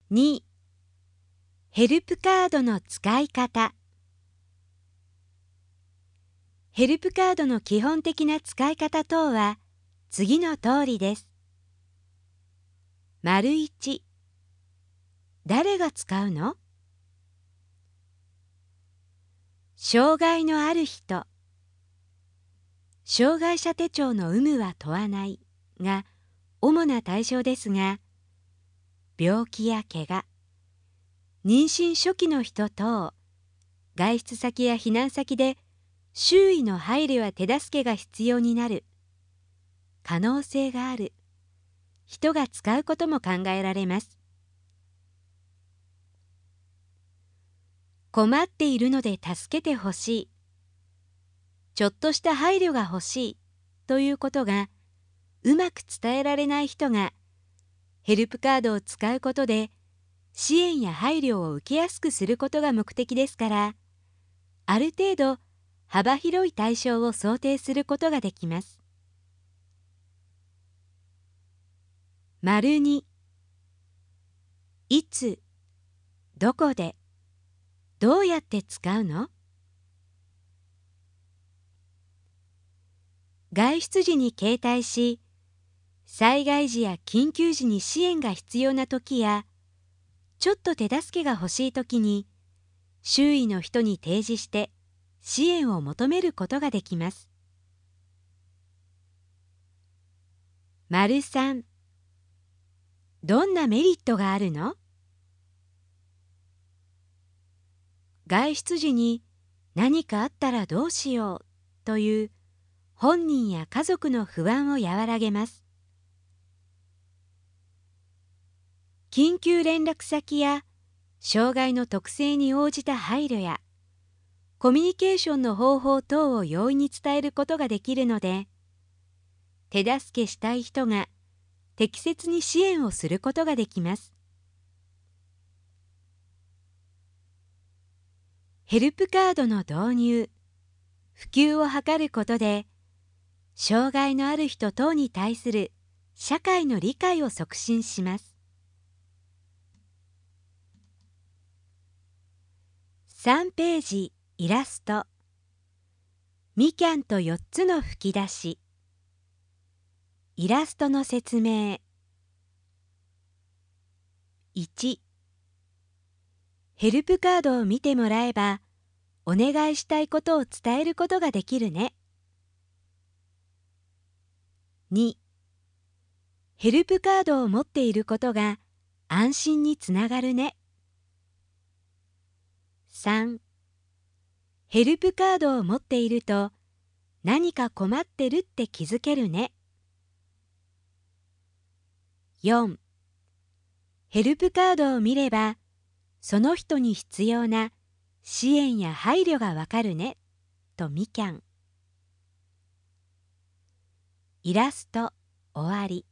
2、ヘルプカードの使い方。ヘルプカードの基本的な使い方等は次の通りです。1、誰が使うの？障害のある人。障害者手帳の有無は問わないが主な対象ですが、病気や怪我、妊娠初期の人等、外出先や避難先で周囲の配慮や手助けが必要になる、可能性がある人が使うことも考えられます。困っているので助けてほしい、ちょっとした配慮が欲しいということがうまく伝えられない人がヘルプカードを使うことで支援や配慮を受けやすくすることが目的ですから、ある程度幅広い対象を想定することができます。2、いつ、どこで、どうやって使うの？外出時に携帯し、災害時や緊急時に支援が必要な時や、ちょっと手助けが欲しい時に、周囲の人に提示して支援を求めることができます。3、どんなメリットがあるの？外出時に何かあったらどうしようという本人や家族の不安を和らげます。緊急連絡先や障害の特性に応じた配慮やコミュニケーションの方法等を容易に伝えることができるので、手助けしたい人が適切に支援をすることができます。ヘルプカードの導入、普及を図ることで、障害のある人等に対する社会の理解を促進します。3ページイラスト。みきゃんと4つの吹き出し。イラストの説明。1、ヘルプカードを見てもらえば、お願いしたいことを伝えることができるね。2、ヘルプカードを持っていることが安心につながるね。3、ヘルプカードを持っていると何か困ってるって気づけるね。4、ヘルプカードを見ればその人に必要な支援や配慮がわかるねとみきゃん。イラスト終わり。